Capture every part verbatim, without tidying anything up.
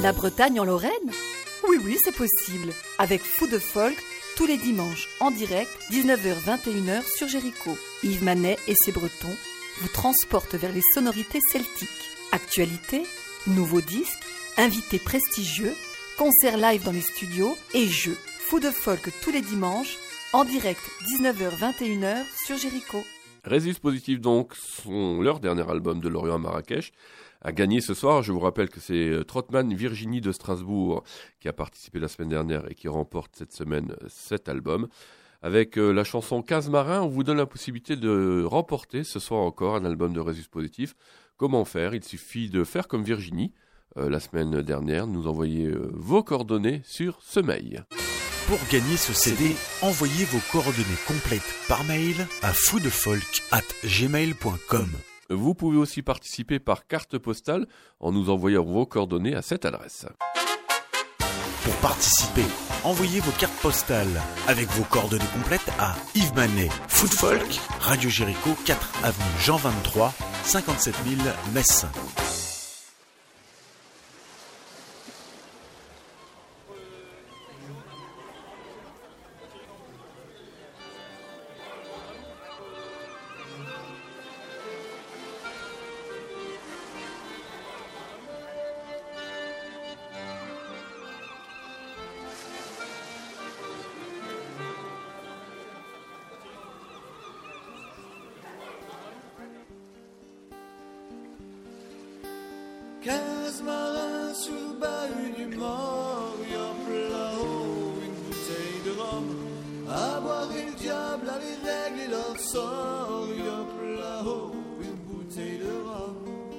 La Bretagne en Lorraine ? Oui, oui, c'est possible. Avec Fou de Folk, tous les dimanches, en direct, dix-neuf heures vingt et une heures sur Jéricho. Yves Manet et ses Bretons vous transportent vers les sonorités celtiques. Actualité, nouveaux disques, invités prestigieux, concerts live dans les studios et jeux. Fou de Folk tous les dimanches, en direct, dix-neuf heures vingt et une heures sur Jéricho. Résus Positif donc, sont leur dernier album de Lorient à Marrakech, a gagné ce soir. Je vous rappelle que c'est Trottmann Virginie de Strasbourg qui a participé la semaine dernière et qui remporte cette semaine cet album. Avec euh, la chanson quinze marins, on vous donne la possibilité de remporter ce soir encore un album de Résus Positif. Comment faire ? Il suffit de faire comme Virginie, euh, la semaine dernière, nous envoyer euh, vos coordonnées sur ce mail. Pour gagner ce C D, envoyez vos coordonnées complètes par mail à foudefolk arobase gmail point com. Vous pouvez aussi participer par carte postale en nous envoyant vos coordonnées à cette adresse. Pour participer, envoyez vos cartes postales avec vos coordonnées complètes à Yves Manet, Foodfolk, Radio Jéricho, quatre avenue Jean vingt-trois, cinquante-sept mille Metz. Quinze marins sous le bahut du mort, yop là-haut, une bouteille de rhum, à boire et le diable à les règles et leur sort, yop là-haut, une bouteille de rhum.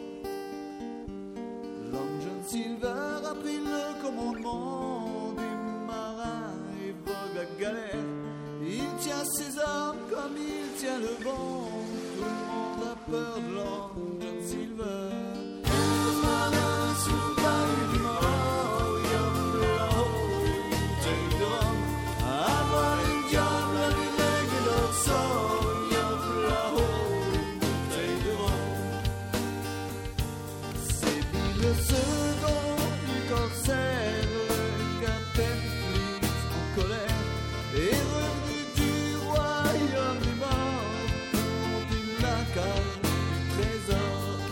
Long John Silver a pris le commandement des marins et vogue à galère. Il tient ses armes comme il tient le vent, tout le monde a peur de Long John Silver. Sous le bahut du mort, yop là-haut, une bouteille de rhum, à boire le diable à les règles et leur sort, yop là-haut, une bouteille de rhum. C'est Bill le second du corsaire, le capitaine Flint en colère, est revenu du royaume des morts pour monter la cage du trésor.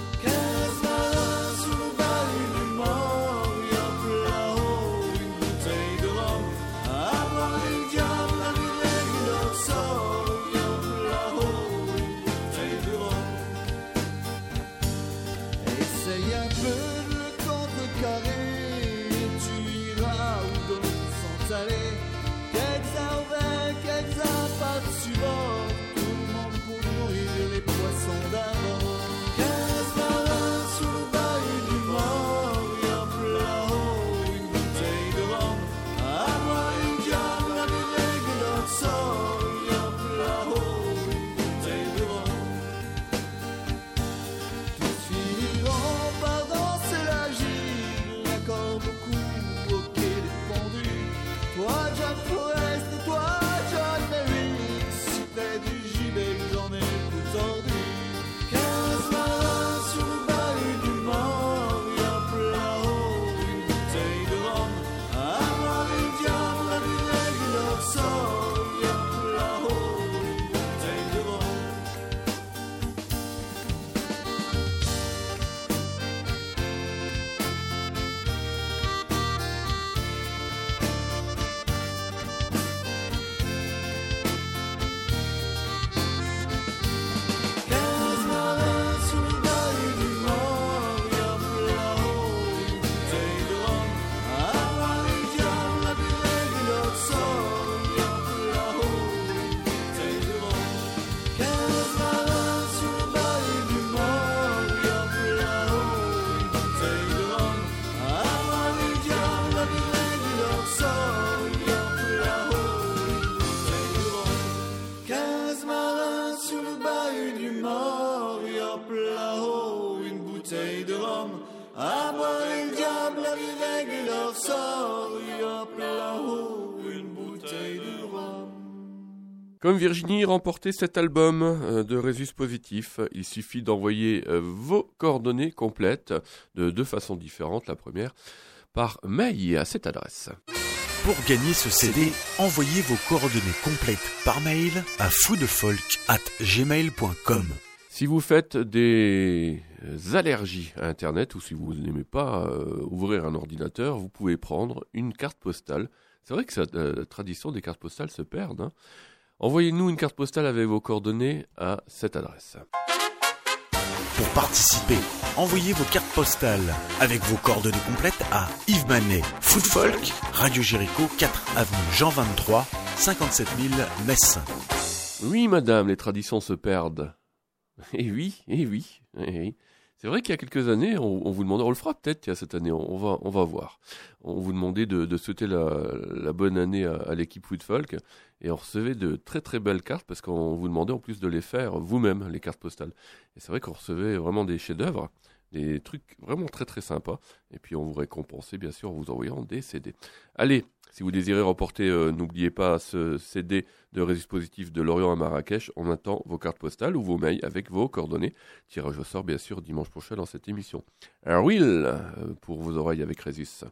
Comme Virginie remportait cet album de Résus Positif, il suffit d'envoyer vos coordonnées complètes de deux façons différentes. La première, par mail à cette adresse. Pour gagner ce C D, envoyez vos coordonnées complètes par mail à foudefolk arobase gmail point com. Si vous faites des allergies à Internet ou si vous n'aimez pas euh, ouvrir un ordinateur, vous pouvez prendre une carte postale. C'est vrai que la euh, tradition des cartes postales se perd. Hein. Envoyez-nous une carte postale avec vos coordonnées à cette adresse. Pour participer, envoyez vos cartes postales avec vos coordonnées complètes à Yves Manet, Foodfolk, Radio Jéricho, quatre avenue Jean vingt-trois, cinquante-sept mille Metz. Oui, madame, les traditions se perdent. Eh oui, eh oui, eh oui. C'est vrai qu'il y a quelques années, on, on vous demandait, on le fera peut-être il y a cette année, on, on, va, on va voir. On vous demandait de, de souhaiter la, la bonne année à, à l'équipe Foodfolk et on recevait de très très belles cartes parce qu'on vous demandait en plus de les faire vous-même, les cartes postales. Et c'est vrai qu'on recevait vraiment des chefs-d'œuvre, des trucs vraiment très très sympas. Et puis on vous récompensait bien sûr en vous envoyant des C D. Allez, si vous désirez remporter, euh, n'oubliez pas ce C D de Résus Positif de Lorient à Marrakech. On attend vos cartes postales ou vos mails avec vos coordonnées. Tirage au sort bien sûr dimanche prochain dans cette émission. Alors Will, euh, pour vos oreilles avec Résus.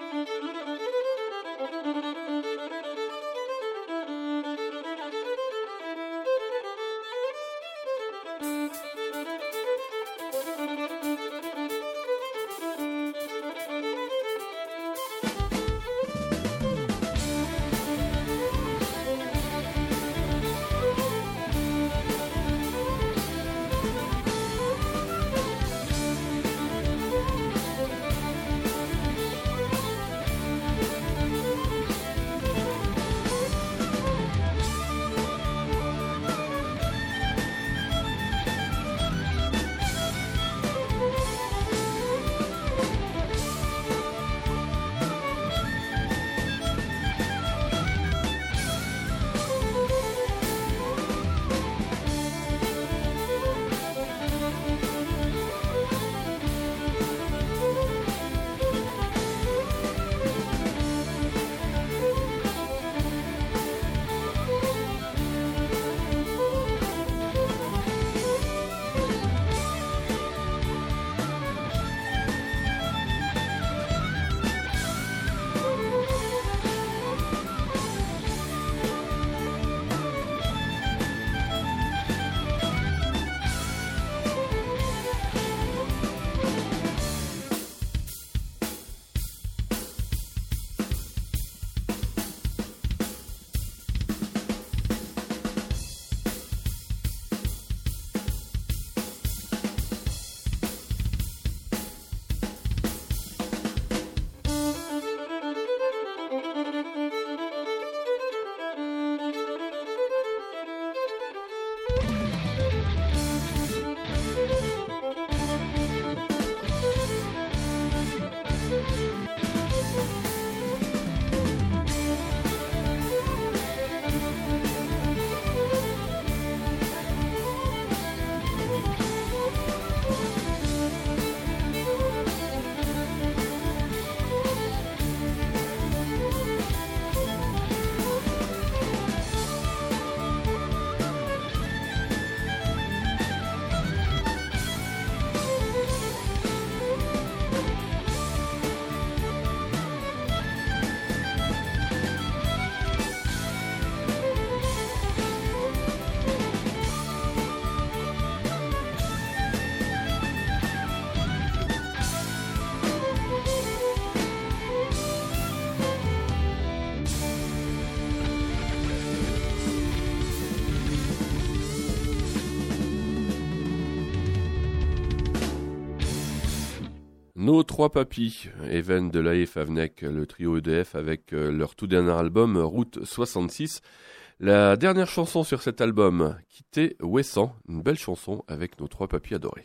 Nos trois papis, Even, Delahaye, Favnek, le trio E D F avec leur tout dernier album Route soixante-six. La dernière chanson sur cet album, Quitter Ouessant, une belle chanson avec nos trois papis adorés.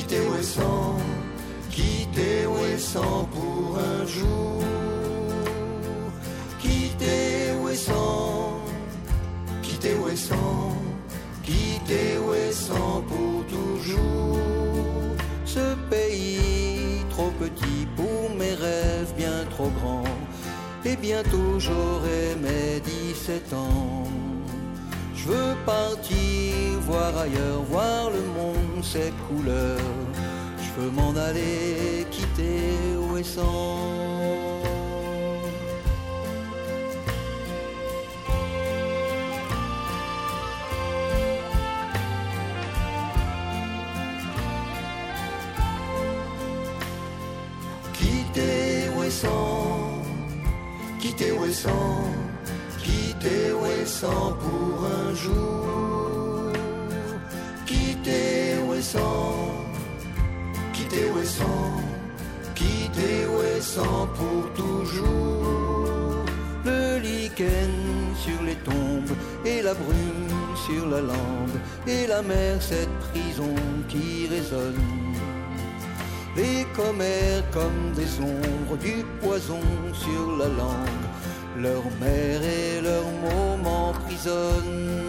quitter Ouessant, quitter Ouessant pour un jour, quitter Ouessant, quitter Ouessant, quitter Ouessant pour toujours. Ce pays trop petit pour mes rêves bien trop grands, et bientôt j'aurai mes dix-sept ans. Je veux partir, voir ailleurs, voir le monde, ses couleurs. Je veux m'en aller, quitter Ouessant. Quitter Ouessant, quitter Ouessant, quitter Ouessant pour un jour, quitter Ouessant, quitter Ouessant, quitter Ouessant pour toujours. Le lichen sur les tombes et la brume sur la lande et la mer, cette prison qui résonne. Les commères comme des ombres, du poison sur la langue, leur mère et leurs mots m'emprisonnent.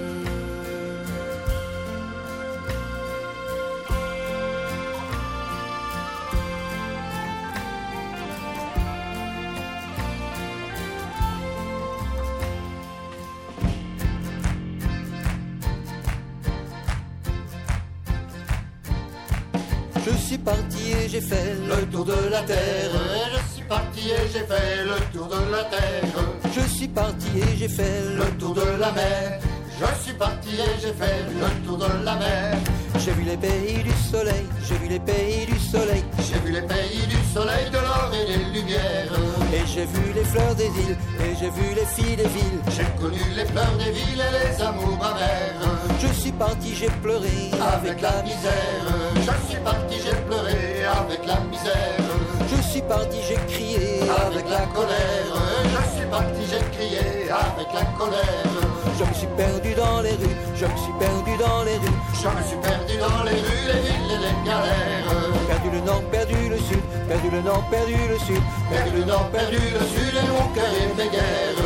Je suis parti et j'ai fait le tour de la terre. Je suis parti et j'ai fait le tour de la terre. Je suis parti et j'ai fait le tour de la mer. Je suis parti et j'ai fait le tour de la mer. J'ai vu les pays du soleil, j'ai vu les pays du soleil. J'ai vu les pays du soleil, de l'or et des lumières. Et j'ai vu les fleurs des îles, et j'ai vu les filles des villes. J'ai connu les fleurs des villes et les amours amers. Je suis parti, j'ai pleuré avec la misère. Je suis parti, j'ai pleuré avec la misère. Je suis parti, j'ai crié avec la colère. Je suis parti, j'ai crié avec la colère. Je me suis perdu dans les rues, je me suis perdu dans les rues. Je me suis perdu dans les rues, les villes et les galères. Perdu le nord, perdu le sud, perdu le nord, perdu le sud. Perdu le nord, perdu le sud et mon cœur et mes guerres.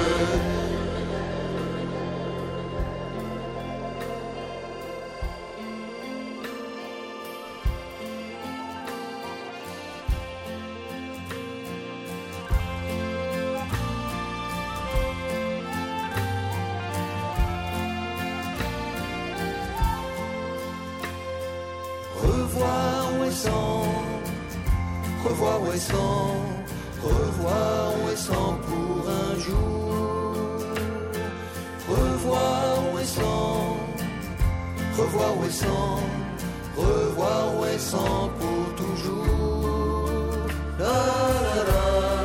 Revoir Ouessant, revoir Ouessant, revoir Ouessant pour un jour. Revoir Ouessant, revoir Ouessant, revoir Ouessant pour toujours. La la la.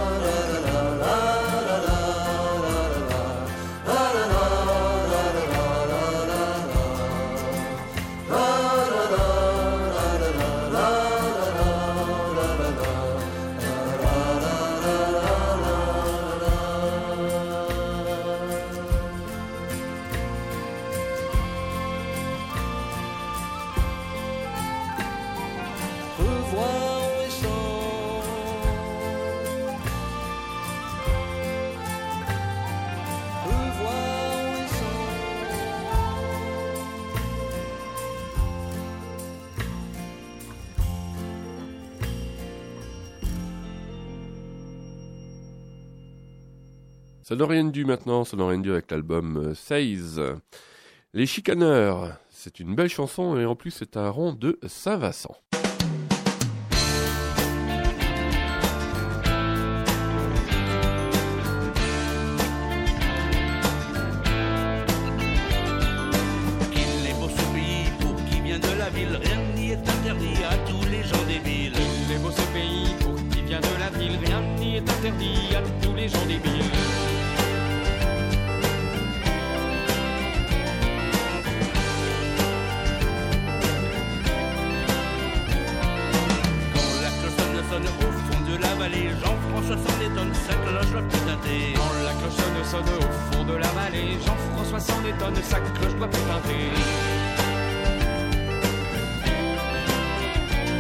Ça n'aurait rien dû maintenant, ça n'aurait rien dû avec l'album Seize. Les Chicaneurs, c'est une belle chanson et en plus c'est un rond de Saint-Vincent. Qu'il est beau ce pays pour qui vient de la ville, rien n'y est interdit à tous les gens des villes. Qu'il est beau ce pays pour qui vient de la ville, rien n'y est interdit à tous les gens des villes. Au fond de la vallée, Jean-François s'en étonne, sa cloche doit plus teinter. Quand la cloche sonne au fond de la vallée, Jean-François s'en étonne, sa cloche doit plus teinter.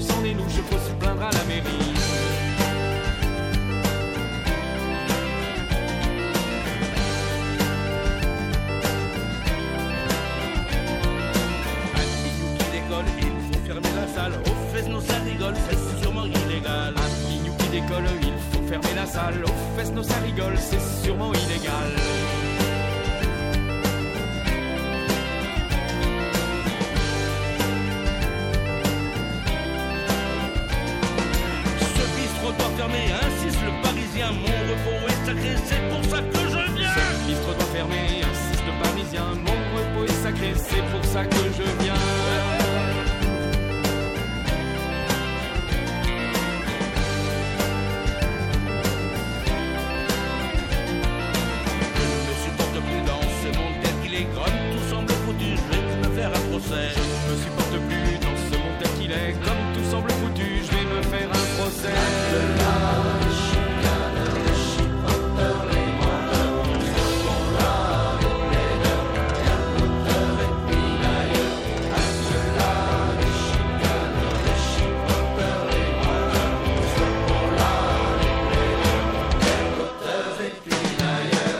s'en élouche, faut se plaindre à la mairie. Il faut fermer la salle, au fesses nos ça rigole, c'est sûrement illégal. Un mignou qui décolle, il faut fermer la salle, au fesses nos ça rigole, c'est sûrement illégal. Ce bistrot doit fermer, insiste le Parisien, mon repos est sacré, c'est pour ça que je viens. Ce bistrot doit fermer, insiste le Parisien, mon repos est sacré, c'est pour ça que je viens. Je ne me supporte plus dans ce monde tel qu'il est. Comme tout semble foutu, je vais me faire un procès. Les chicaneurs, les chipoteurs, les menteurs, tous ceux qu'on l'a, les plaideurs, les raconteurs et pinailleurs. Ceux-là, les chicaneurs, les chipoteurs, les menteurs, tous ceux qu'on l'a, les plaideurs, les raconteurs et pinailleurs.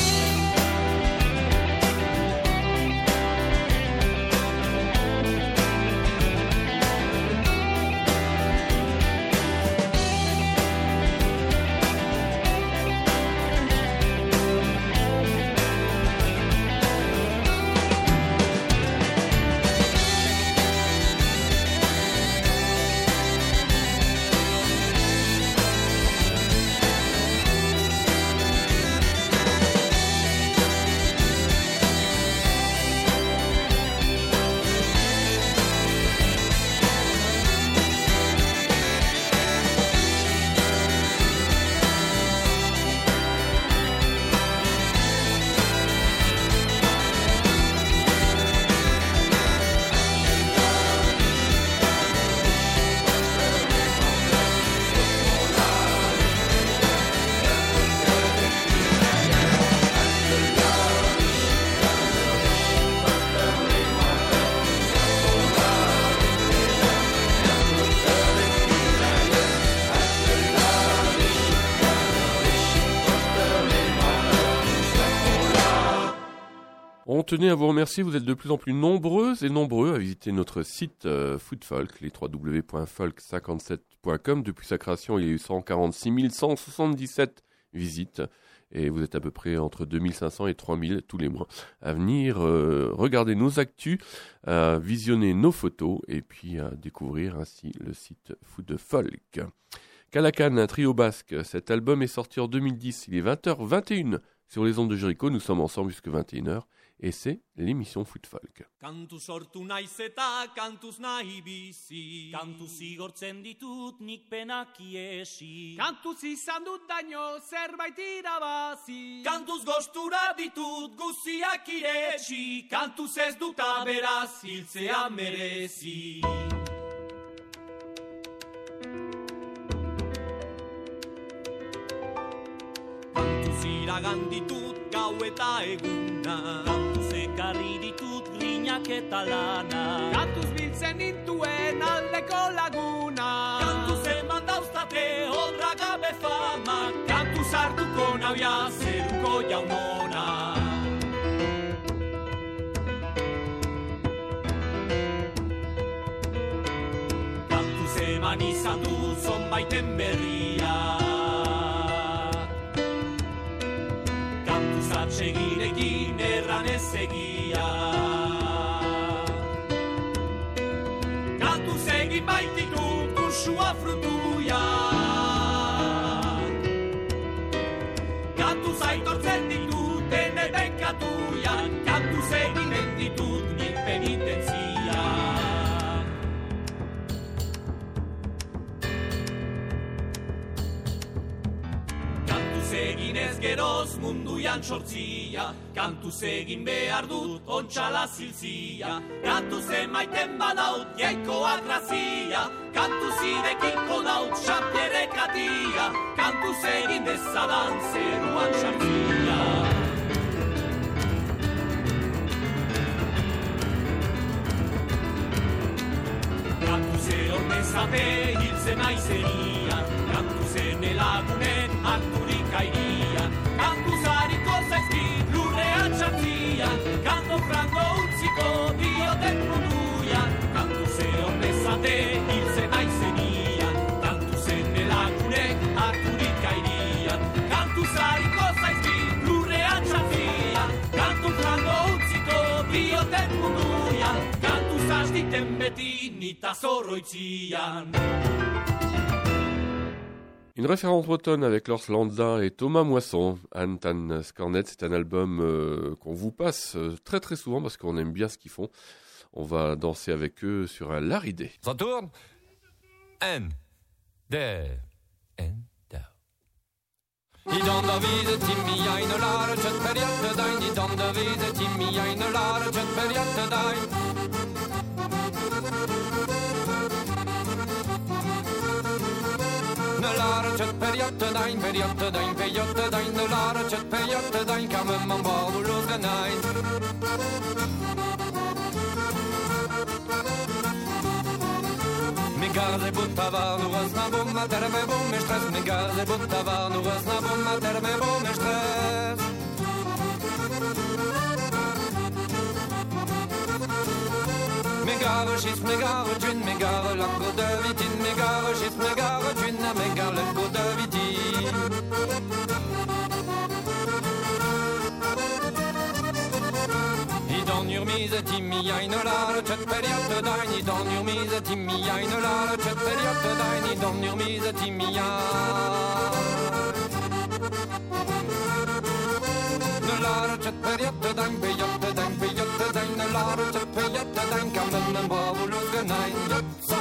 On tenait à vous remercier, vous êtes de plus en plus nombreuses et nombreux à visiter notre site euh, Foodfolk, les w w w point folk cinquante-sept point com. Depuis sa création, il y a eu cent quarante-six mille cent soixante-dix-sept visites et vous êtes à peu près entre deux mille cinq cents et trois mille tous les mois à venir euh, regarder nos actus, à visionner nos photos et puis à découvrir ainsi le site Foodfolk. Calacan, un trio basque, cet album est sorti en deux mille dix, il est vingt heures vingt et une sur les ondes de Jericho, nous sommes ensemble jusqu'à vingt et une heures. Et c'est l'émission Foodfolk. Kantu sortu naiz eta kantuz nahi bizi. Kantuz igortzen ditut nik penak iesi. Kantuz izan dut daño zerbait irabazi. Kantuz gostura ditut guziak iretsi. Kantuz ez dut aberaz hiltzea merezi. Kantuz iragan ditut gau eta eguna. Ekarri ditut grinak eta lana. Kantuz biltzen nintuen aldeko laguna. Kantuz eman dauztate odra gabe fama. Kantuz hartuko nauia zeruko jaunona. Kantuz eman izan du zonbaiten berria. Kantuz atsegirekin erran ez egia. Kantuz egin baititut usua frutuia. Kantuz aitortzen ditut ene benkatuian. Kantuz eginen ditut nik penitentzia. Kantuz egin ez geroz munduian sortzia. Kantuz egin behar dut ontxala zilzia. Kantuz emaiten badaut jaikoa grazia. Kantuz irekiko daut xapierekatia. Kantuz egin dezadan zeruan xartzia. Kantuz eorne pensate il se naiseria, cantus e ne lagune, arturica iria, cantus aricosa e ski, lurea ciatia, canto franco uzzico, dio del produia, cantus e o pensate il se naiseria, cantus e ne lagune, arturica iria, cantus aricosa e ski, lurea ciatia, canto franco uzzico, dio del produia, cantus asti tembeti, nita soroizian. Une référence bretonne avec Lors Lanza et Thomas Moisson. Antan Scornet, c'est un album euh, qu'on vous passe euh, très très souvent parce qu'on aime bien ce qu'ils font. On va danser avec eux sur un laridé. Ça tourne. En, der, en, der. I dan da vide Timmy eine lare chet periatte dein. I dan da vide Timmy eine lare chet periatte dein. Ne lare chet periatte dein, periatte dein, periatte dein. Ne lare chet periatte dein, kan man bara låta nej. Mi gaze buttava nu razna bomma terme bom stress. Mi gaze buttava nu razna bomma terme bom stress. Mi gare schis, mi gare djun, mi gare lakko de vitin. Mi gare schis, mi gare djun, mi gare lakko de vitin. I dan urmise Timmy eine lare chet periatte dein. I dan urmise Timmy eine lare chet periatte dein. I dan urmise Timmy ne lare chet periatte dein, periatte dein, periatte dein. Ne lare chet periatte dein, kan men bravo lugge nein. Jatsa.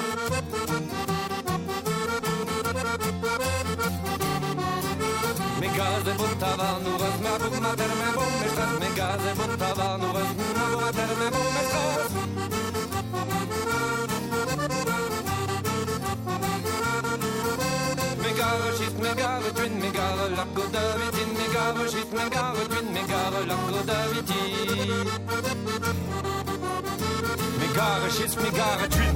Mi gaze buttava nu razna bomma terme bom stress. Mi gaze buttava nu razna bomma terme bom stress. Mi gare schis, mi gare djun, mi gare lakko de vitin. Mi gare schis, mi gare djun, mi gare lakko de vitin. Mi gare schis, mi gare djun.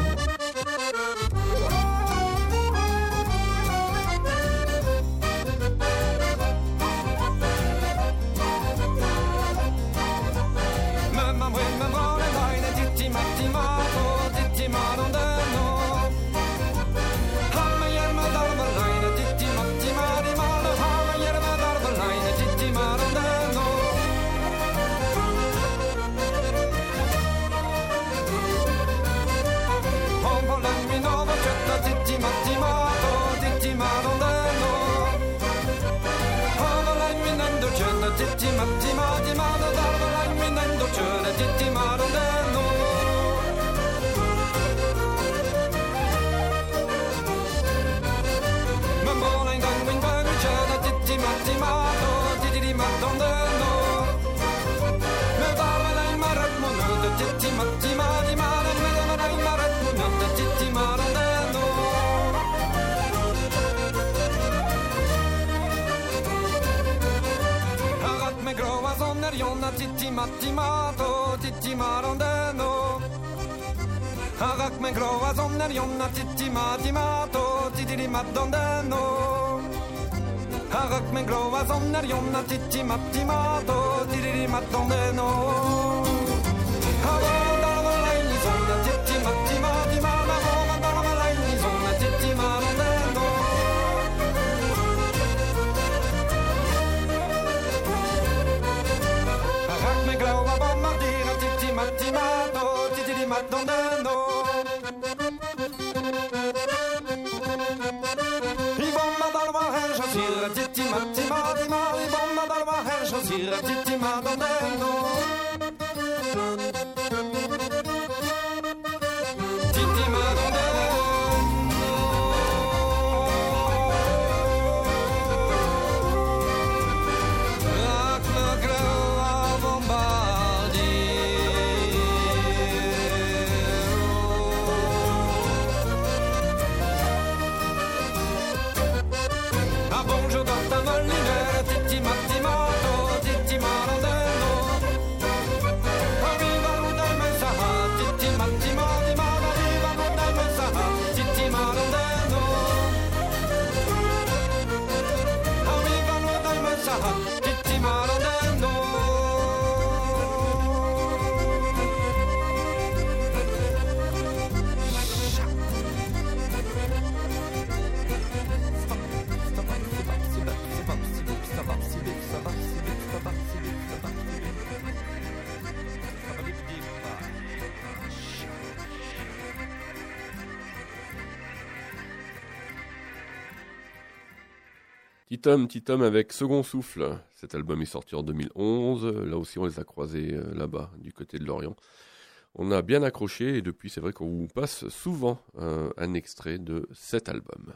Titti matti mato, titti marondeno. Arak me groa zonner jonna, titti matti mato, titti madondeno. Arak me groa zonner jonna, titti matti mato, titti madondeno. Arak me groa zonner, titti matti matti mato, titti marondeno. Me glova bombardira, titti matti mato, titti di madonneno. I bomba dalva her shasira, titti matti matti matti. I bomba dalva her shasira, titti madonneno. Titti madonneno. Bonjour dans ta molinère, titti matti mato, titti marondeno. Titom, Titom avec Second Souffle. Cet album est sorti en deux mille onze. Là aussi, on les a croisés euh, là-bas, du côté de Lorient. On a bien accroché et depuis, c'est vrai qu'on vous passe souvent euh, un extrait de cet album.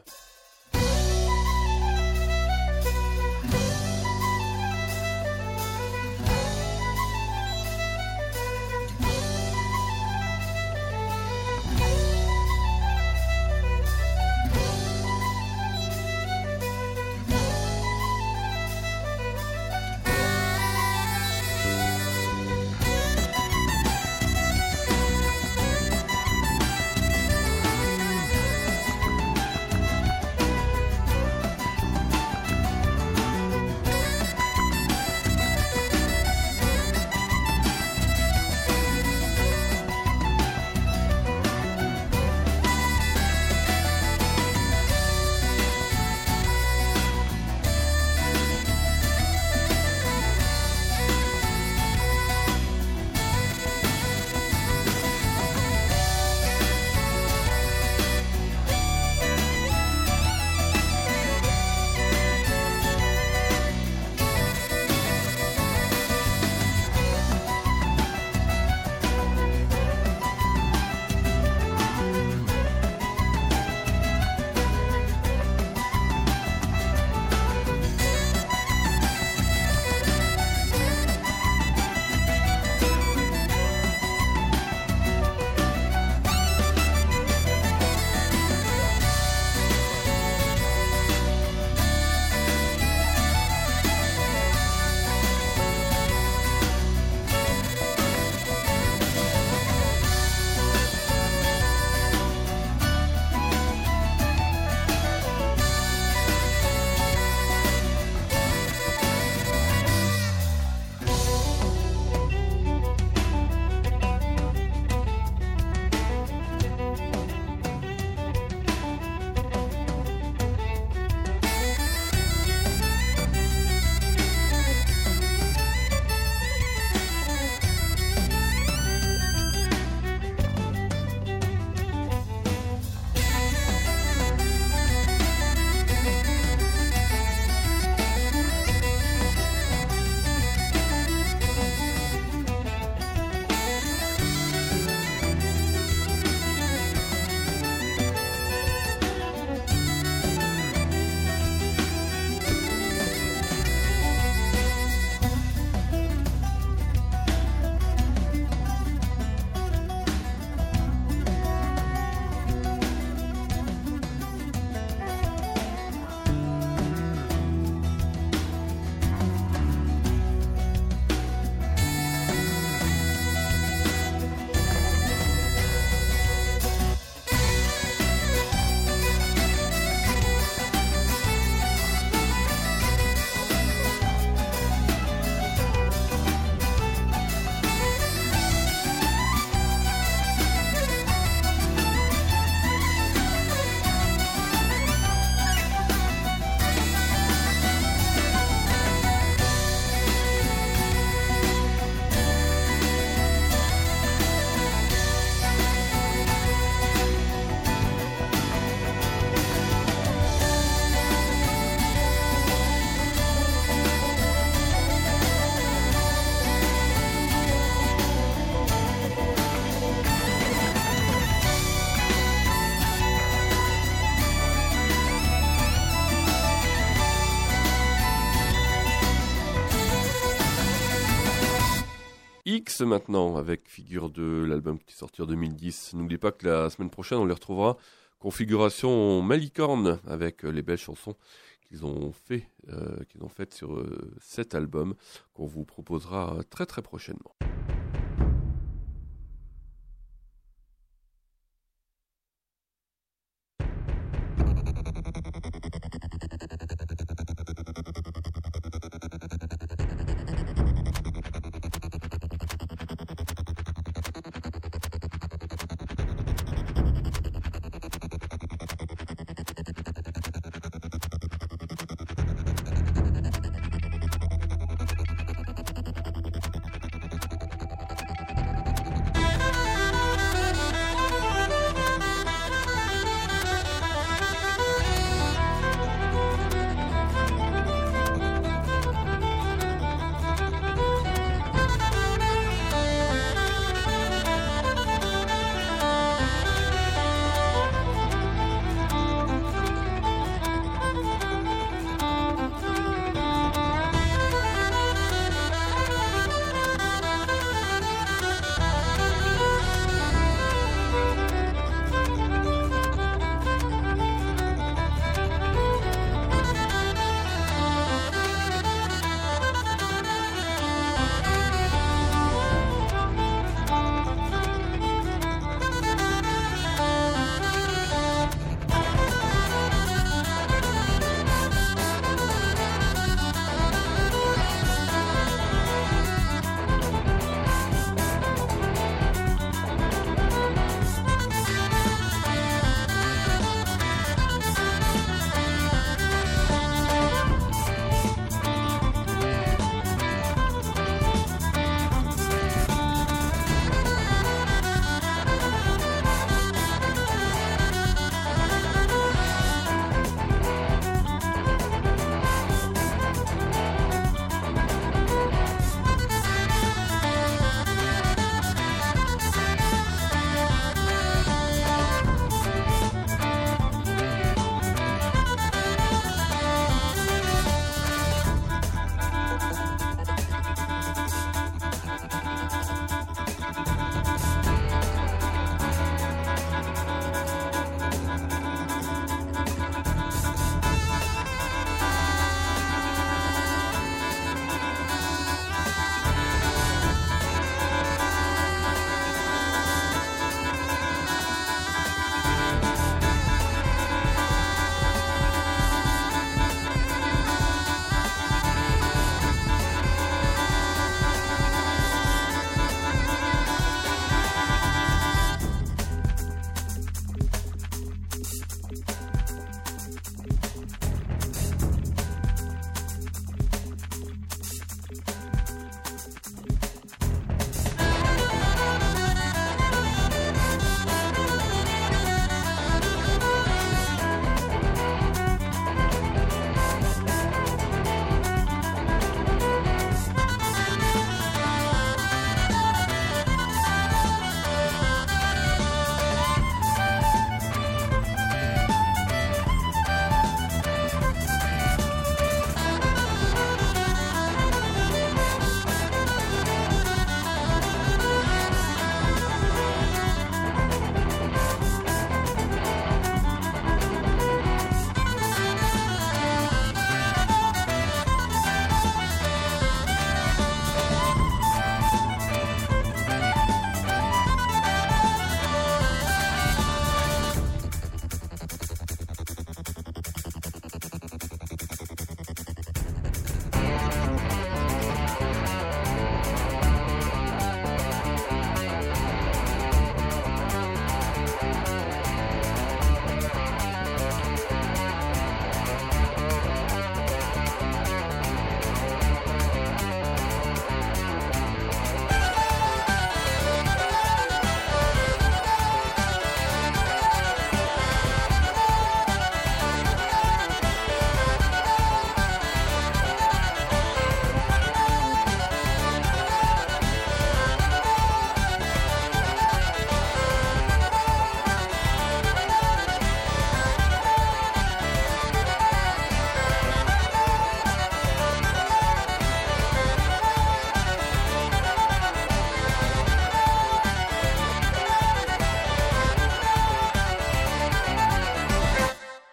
X maintenant, avec figure de l'album qui est sorti en deux mille dix. N'oubliez pas que la semaine prochaine, on les retrouvera configuration Malicorne avec les belles chansons qu'ils ont fait, euh, qu'ils ont faites sur euh, cet album qu'on vous proposera très très prochainement.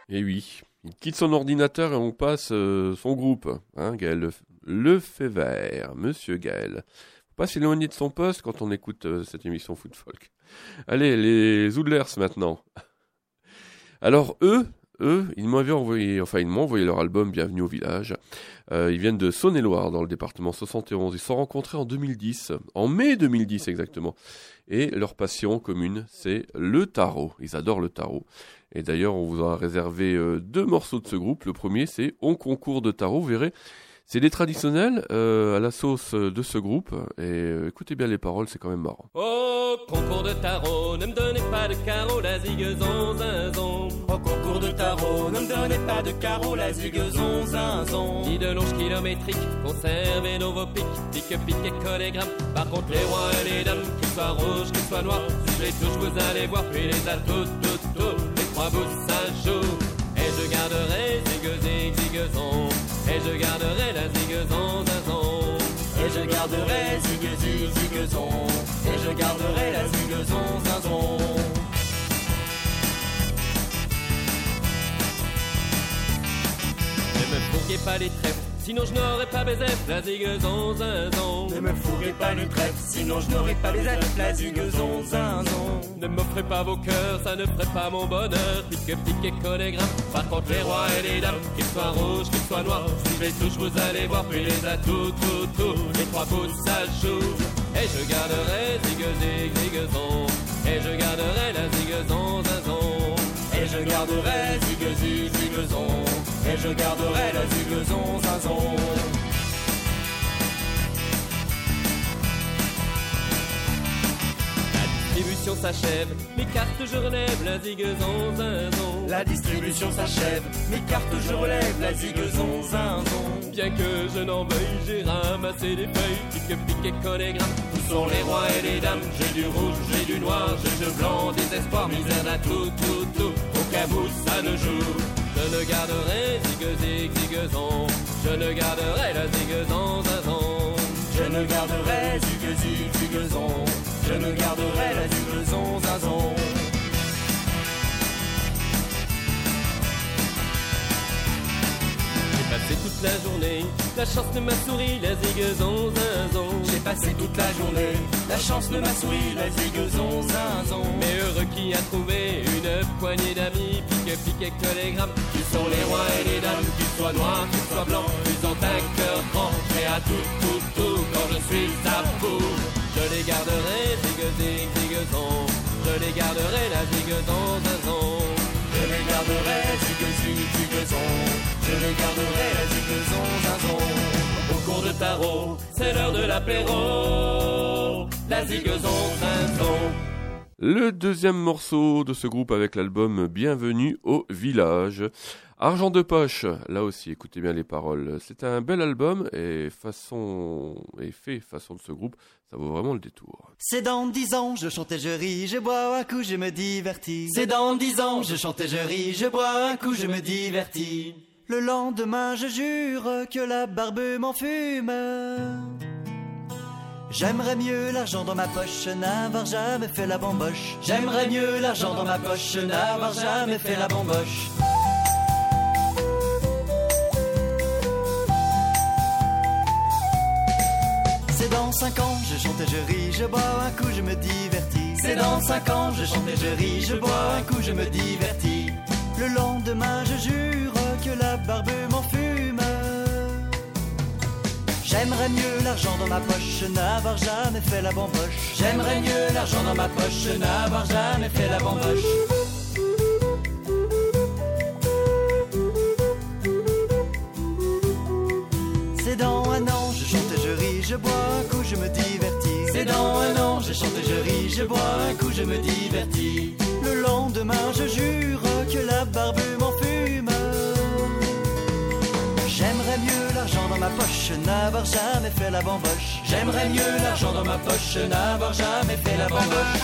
Et oui, il quitte son ordinateur et on passe euh, son groupe, hein, Gaël Lefebvre, Monsieur Gaël. Faut pas s'éloigner de son poste quand on écoute euh, cette émission Foot Folk. Allez, les Oodlers maintenant. Alors eux, eux, ils m'avaient envoyé, enfin ils m'ont envoyé leur album Bienvenue au village. Euh, ils viennent de Saône-et-Loire, dans le département soixante et onze. Ils se sont rencontrés en deux mille dix, en mai deux mille dix exactement. Et leur passion commune, c'est le tarot. Ils adorent le tarot. Et d'ailleurs, on vous a réservé euh, deux morceaux de ce groupe. Le premier, c'est On concours de tarot. Vous verrez, c'est des traditionnels euh, à la sauce de ce groupe. Et euh, écoutez bien les paroles, c'est quand même marrant. Au concours de tarot, ne me donnez pas de carreau, la ziguezon, zinzon. Au concours de tarot, ne me donnez pas de carreau, la ziguezon, zinzon. Ni de longe kilométrique, conservez nos vos pics, pique, pique et collégramme. Par contre, les rois et les dames, qu'ils soient rouges, qu'ils soient noirs, si je les touche, vous allez voir, puis les a tout, tout, tout, les trois bouts, ça joue. Et je garderai zigue, zig, ziguezon. Et je garderai la ziguezon, zinzon. Et je garderai zigue, zig, ziguezon. Et je garderai la ziguezon, zinzon. Ne me fourguez pas les trèfles, sinon je n'aurai pas baisé la ziguezon, zinzon. Ne me fourguez pas les trèfles, sinon je n'aurai pas baisé la ziguezon, zinzon. Ne m'offrez pas vos cœurs, ça ne ferait pas mon bonheur. Pique, pique et collégramme. Par contre les rois et les dames, qu'ils soient rouges, qu'ils soient noirs, si je les touche vous allez voir, puis les atouts, tout, tout, les trois pouces ça joue. Et je garderai zigue, zig, ziguezon. Et je garderai la ziguezon, zinzon. Et je garderai zigue, zig, ziguezon. Et je garderai la ziguezon, zinzon. La distribution s'achève, mes cartes je relève, la ziguezon, zinzon. La distribution s'achève, mes cartes je relève, la ziguezon, zinzon. Bien que je n'en veuille, j'ai ramassé des feuilles, pique, pique et collégramme. Où sont les rois et les dames? J'ai du rouge, j'ai du noir, j'ai du blanc, désespoir, misère d'un tout, tout, tout. Au cas où ça ne joue. Je ne garderai zigue, zig, ziguezon. Je ne garderai la ziguezon, zinzon. Je ne garderai zigue, zig, ziguezon. Je ne garderai la ziguezon, zinzon. J'ai passé toute la journée, la chance ne m'a souri, la ziguezon, zinzon. J'ai passé toute la journée, la chance ne m'a souri, la ziguezon, zinzon. Mais heureux qui a trouvé une poignée d'amis, pique, pique et collégramme. Qu'ils sont les rois et les dames, qu'ils soient noirs, qu'ils soient blancs, ils ont un cœur grand, prêt à tout, tout, tout, quand je suis à bout. Je les garderai, zigue, zig, ziguezon. Je les garderai, la ziguezon, zinzon. Je les garderai, zigue, zig, ziguezon. Je les garderai, la ziguezon, zinzon. Au cours de tarot, c'est l'heure de l'apéro. La ziguezon, zinzon. Le deuxième morceau de ce groupe avec l'album Bienvenue au village. Argent de poche, là aussi, écoutez bien les paroles. C'est un bel album et façon et fait façon de ce groupe, ça vaut vraiment le détour. C'est dans dix ans, je chante et je ris, je bois un coup, je me divertis. C'est dans dix ans, je chante et je ris, je bois un coup, je me divertis. Le lendemain, je jure que la barbe m'enfume. J'aimerais mieux l'argent dans ma poche, n'avoir jamais fait la bamboche. J'aimerais mieux l'argent dans ma poche, n'avoir jamais fait la bamboche. C'est dans cinq ans, je chante et je ris, je bois un coup, je me divertis. C'est dans cinq ans, je chante et je ris, je bois un coup, je me divertis. Le lendemain, je jure que la barbe m'enfume. J'aimerais mieux l'argent dans ma poche, n'avoir jamais fait la bamboche. J'aimerais mieux l'argent dans ma poche, n'avoir jamais fait la bamboche. C'est dans un an, je chante et je ris, je bois un coup, je me divertis. C'est dans un an, je chante et je ris, je bois un coup, je me divertis. Le lendemain, je jure que la barbe m'enfume. J'aimerais mieux l'argent dans ma poche, n'avoir jamais fait la bamboche. J'aimerais mieux l'argent dans ma poche, n'avoir jamais fait la bamboche.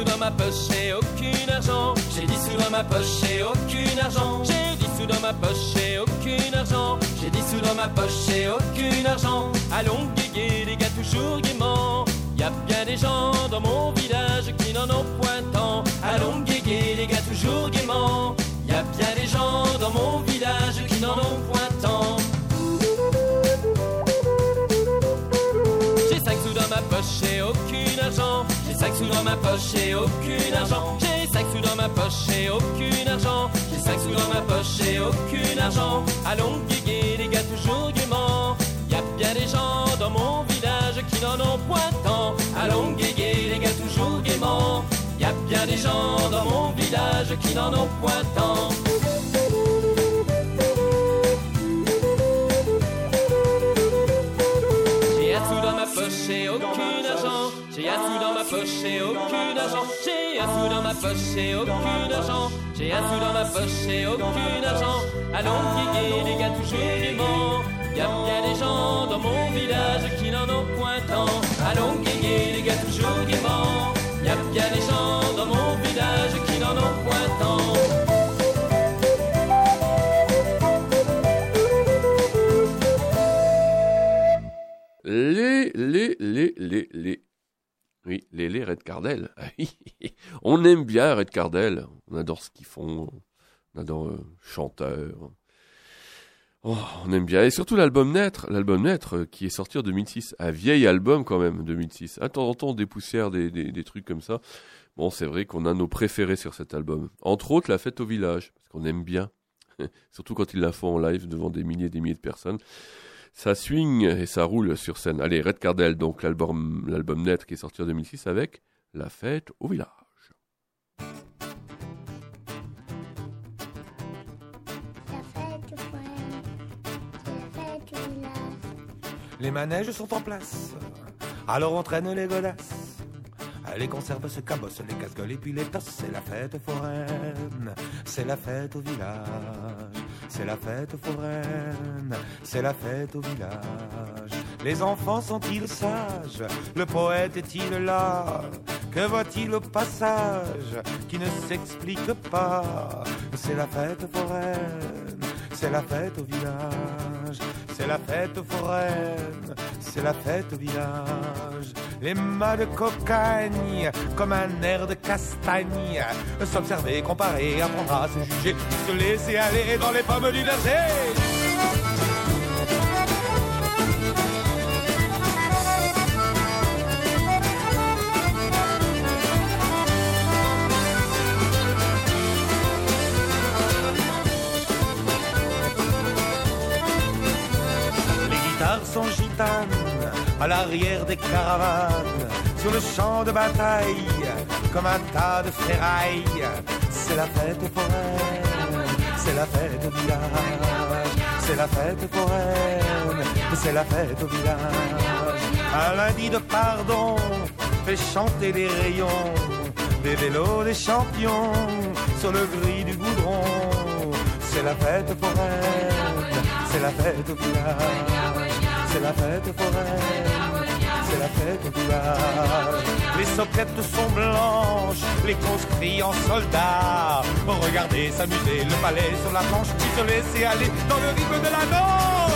sous dans ma poche et aucun argent. J'ai dix sous dans ma poche et aucun argent. J'ai dix sous dans ma poche et aucun argent. J'ai dix sous dans ma poche et aucun argent. Allons guéguer les gars toujours gaiement. Y a bien des gens dans mon village qui n'en ont point tant. Allons guéguer les gars toujours gaiement. Y a bien des gens dans mon village qui n'en ont point tant. J'ai cinq sous dans ma poche et aucun argent. J'ai cinq sous dans ma poche et aucun argent. J'ai cinq sous dans ma poche et aucun argent. J'ai cinq sous dans ma poche et aucun argent. Allons guéguer les gars toujours gaiement. Y a bien des gens dans mon village qui n'en ont point tant. Allons guéguer les gars toujours gaiement. Y a bien des gens dans mon village qui n'en ont point tant. J'ai un sou dans ma poche et aucun argent. J'ai un sou dans ma poche et aucun argent. J'ai un sou dans ma poche et aucun argent. J'ai un sou dans ma poche et aucun argent. Allons guéguer les gars toujours gaiement. Y a bien des gens dans mon village qui n'en ont point tant. Allons guéguer les gars toujours gaiement. Y a bien des gens dans mon village qui n'en ont point tant. Les, les, les, les, les. Oui, les, les Red Cardel. On aime bien Red Cardel. On adore ce qu'ils font. On adore euh, chanteur. Oh, on aime bien. Et surtout l'album Naître, l'album Naître euh, qui est sorti en deux mille six. Un vieil album quand même, deux mille six. À temps en temps, on dépoussière des, des, des trucs comme ça. Bon, c'est vrai qu'on a nos préférés sur cet album. Entre autres, La Fête au Village, parce qu'on aime bien. Surtout quand ils la font en live devant des milliers et des milliers de personnes. Ça swing et ça roule sur scène. Allez, Red Cardel, donc l'album, l'album Naître qui est sorti en deux mille six avec La Fête au Village. Les manèges sont en place, alors on traîne les godasses. Les conserves se cabossent, les casse-gueules et puis les tasses. C'est la fête foraine, c'est la fête au village. C'est la fête foraine, c'est la fête au village. Les enfants sont-ils sages? Le poète est-il là? Que voit-il au passage qui ne s'explique pas? C'est la fête foraine, c'est la fête au village. C'est la fête foraine, c'est la fête au village. Les mâts de cocagne, comme un air de castagne, s'observer, comparer, apprendre à se juger, se laisser aller dans les pommes du verger. Sont gitanes à l'arrière des caravanes, sur le champ de bataille, comme un tas de ferraille. C'est la fête foraine, c'est la fête au village. C'est la fête foraine, c'est la fête au village. Un lundi de pardon fait chanter les rayons des vélos des champions sur le gris du goudron. C'est la fête foraine, c'est la fête au village. C'est la fête foraine, c'est la fête au village. Les soquettes sont blanches, les conscrits en soldats. Regardez s'amuser, le balai sur la planche, qui se laisser aller dans le rythme de la danse.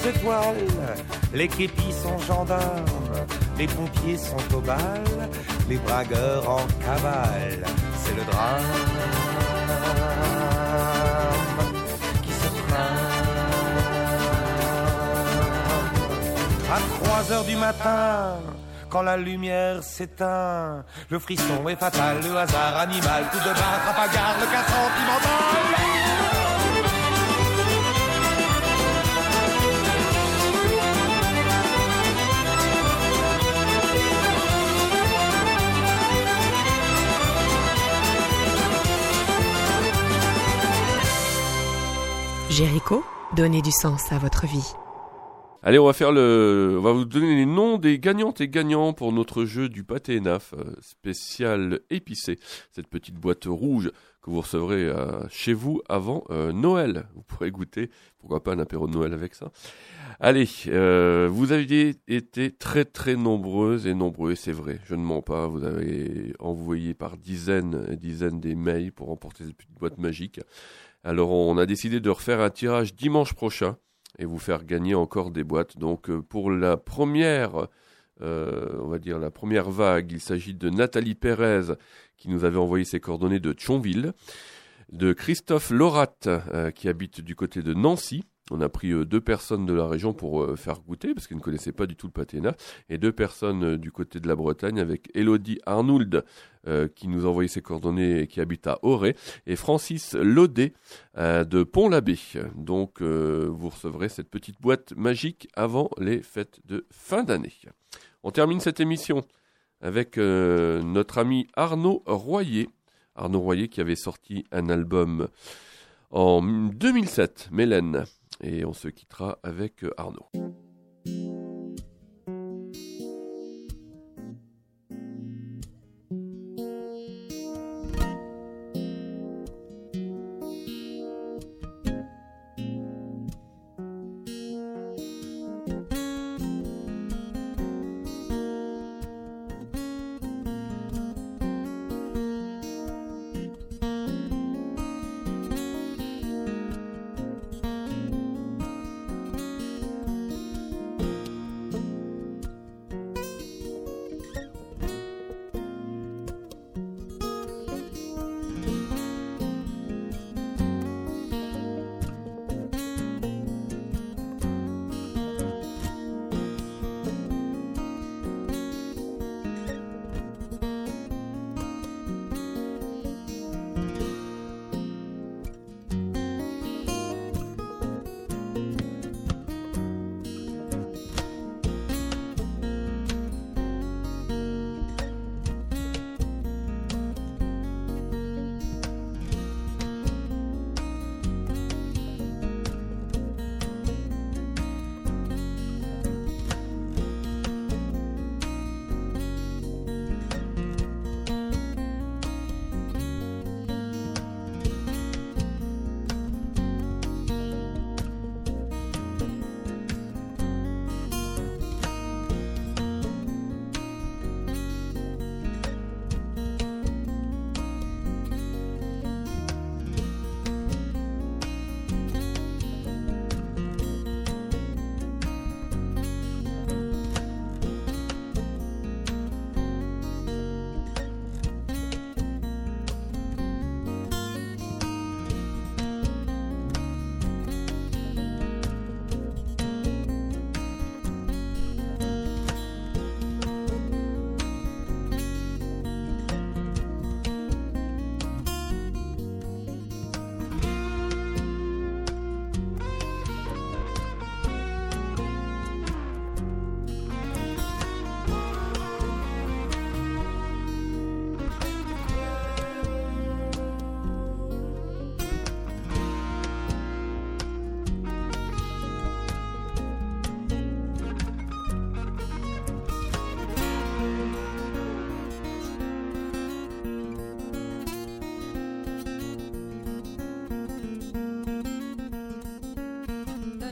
étoiles, les képis sont gendarmes, les pompiers sont au bal, les bragueurs en cavale, c'est le drame qui se trame. À trois heures du matin, quand la lumière s'éteint, le frisson est fatal, le hasard animal, tout de bain, Trafalgar, le cas sentimental. Jéricho, donnez du sens à votre vie. Allez, on va faire le, on va vous donner les noms des gagnantes et gagnants pour notre jeu du pâté Naf euh, spécial épicé. Cette petite boîte rouge que vous recevrez euh, chez vous avant euh, Noël. Vous pourrez goûter, pourquoi pas un apéro de Noël avec ça. Allez, euh, vous aviez été très très nombreuses et nombreux, et c'est vrai, je ne mens pas. Vous avez envoyé par dizaines et dizaines des mails pour remporter cette petite boîte magique. Alors on a décidé de refaire un tirage dimanche prochain et vous faire gagner encore des boîtes. Donc pour la première, euh, on va dire la première vague, il s'agit de Nathalie Pérez qui nous avait envoyé ses coordonnées de Thionville, de Christophe Lorat euh, qui habite du côté de Nancy. On a pris euh, deux personnes de la région pour euh, faire goûter parce qu'ils ne connaissaient pas du tout le pâté Naf, et deux personnes euh, du côté de la Bretagne avec Elodie Arnould euh, qui nous a envoyé ses coordonnées et qui habite à Auray, et Francis Laudet euh, de Pont-l'Abbé. Donc euh, vous recevrez cette petite boîte magique avant les fêtes de fin d'année. On termine cette émission avec euh, notre ami Arnaud Royer. Arnaud Royer qui avait sorti un album en deux mille sept, Mélène. Et on se quittera avec Arnaud.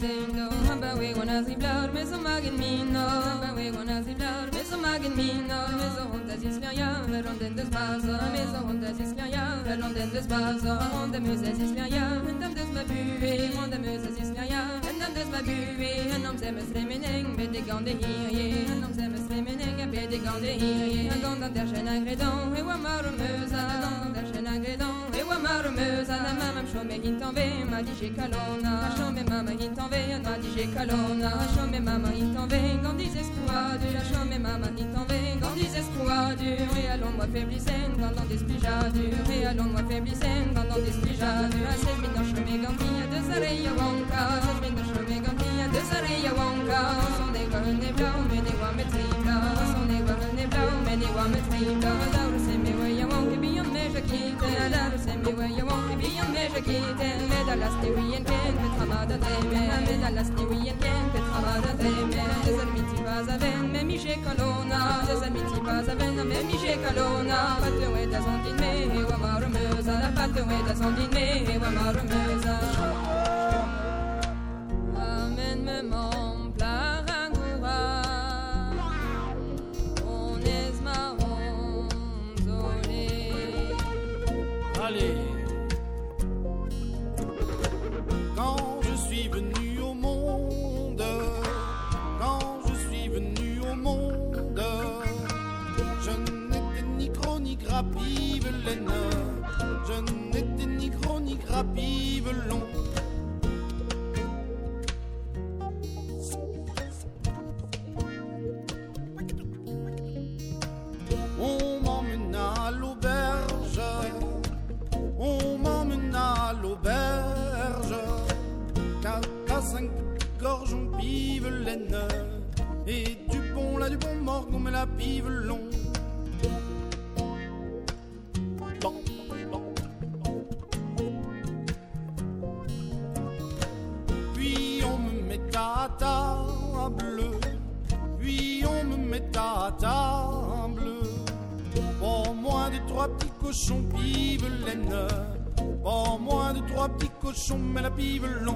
dendo. Hamba we gonna si blar, me so magen mino. Hamba we gonna si blar, me so magen mino. Me so honda si slanja, veronden des baza. Me so honda si slanja, veronden des baza. Honda muse si slanja, endam des ma bue. Honda muse si slanja, endam des ma bue. Enom se me stremeneng, bede gande hier. Enom se me stremeneng, bede gande hier. Gandan der schöna gredon, e wa marmösa. Gandan der schöna gredon, e wa marmösa. Na mamam shome hintanve, ma di j'ai calona. Shome mama hintanve, ma di j'ai calona. Shome mama hintanve, gandis escouade. Shome mama hintanve, gandis escouade. Et allons-moi faiblissent, gandant des spijades. Et allons-moi faiblissent, gandant des spijades. Assez min dans shome gandia de sareya wonka. Assez min dans shome gandia de sareya wonka. Son des gane blau, mais des wa metringa. Son des gane blau, mais des wa metringa. Là où c'est mes way, I won't be on me je quitte. Là où c'est mes way, I won't be on me je quitte. Mais dans la stewiyen ken, petrama da treme. Mais dans la stewiyen ken, petrama da treme. Des amiti pas aven, mais mi j'ai colonna. Des amiti pas aven, mais mi j'ai colonna. Patte ouais da sondine, et wa marmösa. La patte ouais da sondine, et wa marmösa. Amène-me mon plat rangoura. On est marron, zolé. Allez. Quand je suis venu au monde, quand je suis venu au monde, je n'étais ni gros ni grapivelaine, je n'étais ni gros ni grapivelon. On m'emmena à l'auberge, on m'emmena à l'auberge, quatre à cinq gorgeons pivelaine, et du bon là du bon morgon mais la pivelon. Bon, bon. Puis on me met à table, puis on me met à table. Pour moins de trois petits cochons pivelaine, pour moins de trois petits cochons mais la pivelon.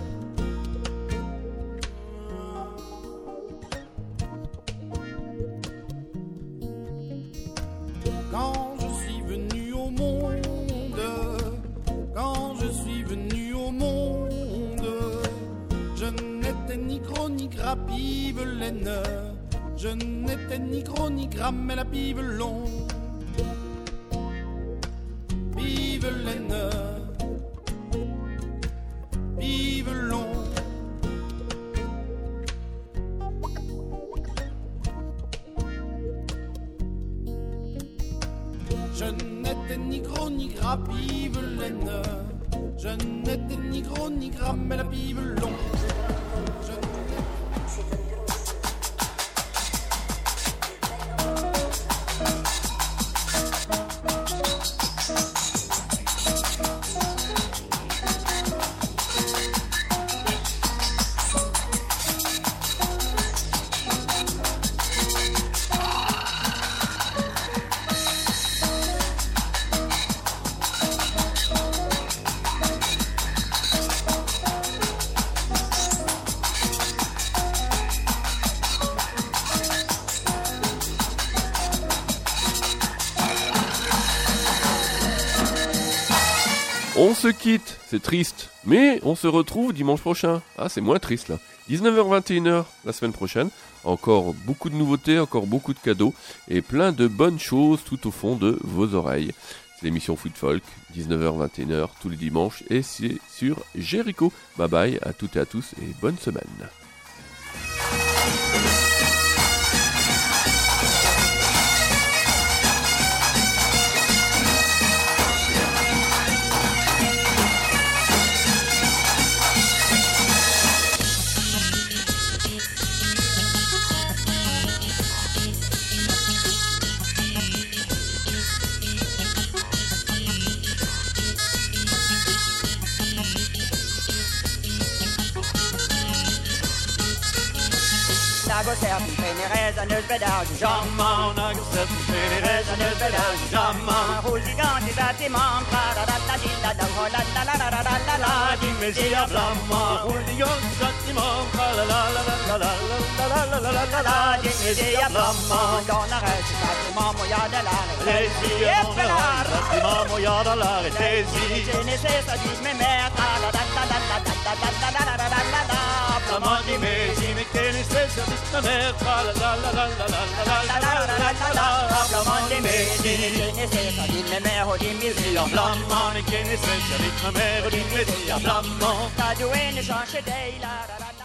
Quand je suis venu au monde, quand je suis venu au monde, je n'étais ni gros ni grapivelaine, je n'étais ni gros ni gras mais la pivelon. Pivelaine, pivelon. Je n'étais ni gros ni gras pivelaine, je n'étais ni gros ni gras mais la pivelon. On se quitte, c'est triste, mais on se retrouve dimanche prochain. Ah, c'est moins triste là. dix-neuf heures vingt et une heures la semaine prochaine. Encore beaucoup de nouveautés, encore beaucoup de cadeaux et plein de bonnes choses tout au fond de vos oreilles. C'est l'émission Food Folk, dix-neuf heures vingt et une heures tous les dimanches et c'est sur Jericho. Bye bye à toutes et à tous et bonne semaine. Nagoserten generösa nödbedag Jamma, nagoserten generösa nödbedag Jamma, hulgigant i bättimam Tra-da-da-da-da-da-da-da-da-da-da-da-da-da-da dimmi sia flamma, un di sentiment, la la la la la la la la la la la, dimmi sia flamma, donna resta sentiment, moiada la resi, e pelare, sentiment, moiada la resi, je ne sais pas si me mettre, la la la la la la la la la la la la, flamma di me, si me che ne sais pas si me mettre, la la la la la la la la la la la la, flamma di me, si me ne sais pas si me mettre, dimmi sia flamma, che ne sais pas si me mettre, dimmi sia flamma, da due ne change dei la la la.